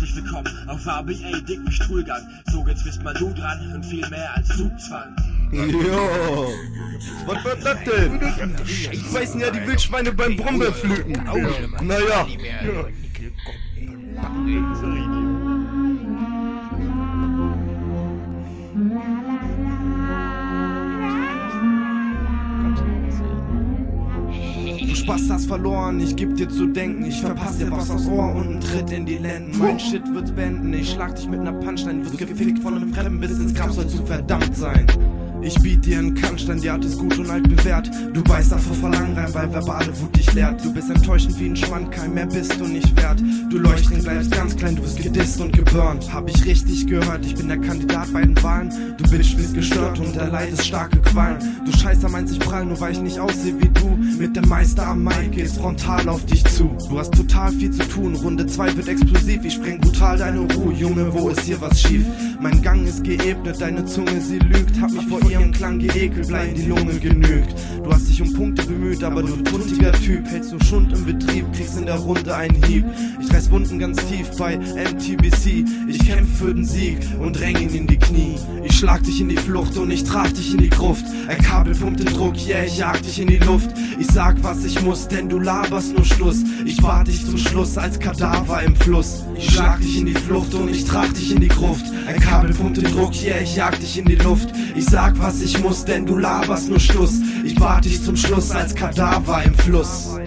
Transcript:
Herzlich willkommen auf ABA, dick wie Stuhlgang. So geht's bis mal du dran und viel mehr als Zugzwang. Jo, was wird das denn? Ich weiß ja, die Wildschweine beim Brombeerpflücken. Naja. Du Spaß hast verloren, ich geb dir zu denken. Ich verpass dir was aufs Ohr und einen Tritt in die Lenden. Mein Shit wird's beenden, ich schlag dich mit ner Punchline. Wirst gefickt von einem Fremden bis ins Grab, sollst du verdammt sein. Ich biet dir einen Kannstein, die Art ist gut und alt bewährt. Du beißt davor Verlangen rein, weil verbale Wut dich lehrt. Du bist enttäuschend wie ein Schwandkeim, mehr bist du nicht wert. Du Leuchtring bleibst ganz klein, du wirst gedisst und geburnt. Hab ich richtig gehört, ich bin der Kandidat bei den Wahlen. Du Bitch bist gestört und erleidest starke Qualen. Du Scheißer meinst ich prall, nur weil ich nicht aussehe wie du. Mit dem Meister am Mic geht's frontal auf dich zu. Du hast total viel zu tun, Runde 2 wird explosiv. Ich spreng brutal deine Ruhe, Junge, wo ist hier was schief? Mein Gang ist geebnet, deine Zunge sie lügt. Hab mich vor ihrem Klang geekelt, bleib in die Lunge genügt. Du hast dich um Punkte bemüht, aber du tuntiger Typ. Hältst du Schund im Betrieb, kriegst in der Runde einen Hieb. Ich reiß Wunden ganz tief bei MTBC. Ich kämpf für den Sieg und dräng ihn in die Knie. Ich schlag dich in die Flucht und ich trag dich in die Gruft. Ein Kabel pumpt den Druck, yeah, ich jag dich in die Luft. Ich sag, was ich muss, denn du laberst nur Schluss. Ich bat dich zum Schluss als Kadaver im Fluss. Ich schlag dich in die Flucht und ich trag dich in die Gruft. Ein Kabel pumpt den Druck, yeah, ich jag dich in die Luft. Ich sag, was ich muss, denn du laberst nur Schluss. Ich bat dich zum Schluss als Kadaver im Fluss.